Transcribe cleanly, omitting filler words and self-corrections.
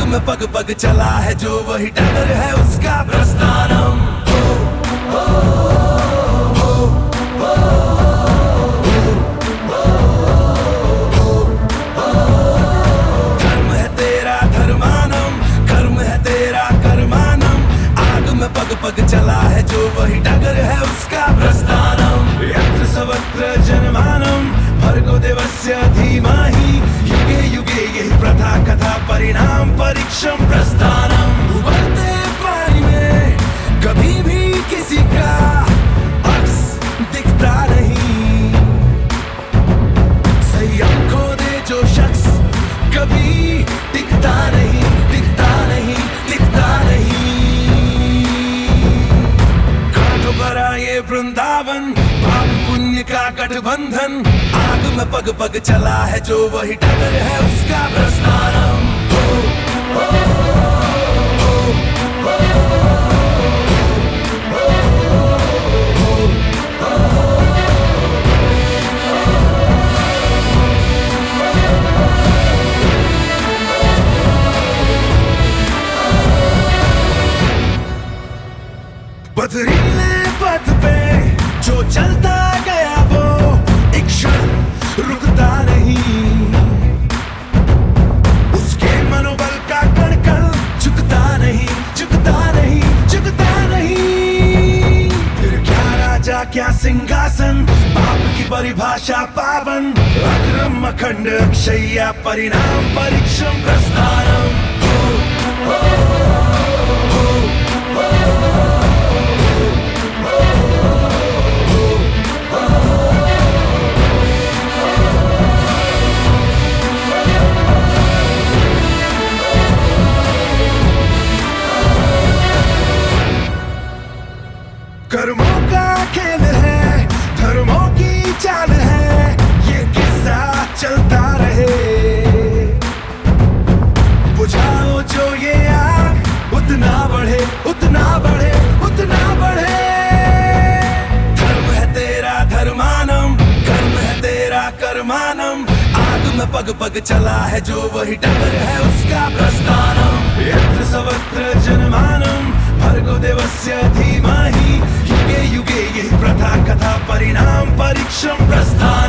में पग पग चला है जो वही डगर है उसका प्रस्थानम। धर्म है तेरा धर्मानम, कर्म है तेरा कर्मानम। आग में पग पग चला है जो वही डगर है उसका प्रस्थानम। यत्र सर्वत्र जनमानम भर्गो देवस्य धीमहि युगे युगे यही प्रथा कथा परिणाम परीक्षम प्रस्थानम। उबलते पानी में कभी भी किसी का अक्स दिखता नहीं। संयम खो दे जो शख्स कभी टिकता नहीं, टिकता नहीं, टिकता नहीं। कांटों भरा ये वृंदावन पाप पुण्य का गठबंधन। आग में पग पग चला है जो वही डगर है उसका प्रस्थानम। पथरीले पथ पे जो चलता गया वो एक क्षण रुकता नहीं। उसके मनोबल का कण कण झुकता नहीं, झुकता नहीं, झुकता नहीं। फिर क्या राजा क्या सिंहासन, पाप की परिभाषा पावन। अग्रम अखंड अक्षय्या परिणाम परीक्षम प्रस्थानम। कर्मों का खेल है, धर्मों की चाल है, ये किस्सा चलता रहे। बुझाओ जो ये आग उतना बढ़े, उतना बढ़े, उतना बढ़े। धर्म है तेरा धर्मानम, कर्म है तेरा कर्मानम। आग में पग पग चला है जो वही डगर है उसका प्रस्थानम। यत्र सर्वत्र जनमानम भर्गो देवस्य धीमहि युगे युगे यही प्रथा कथा परिणाम परीक्षम प्रस्थानम।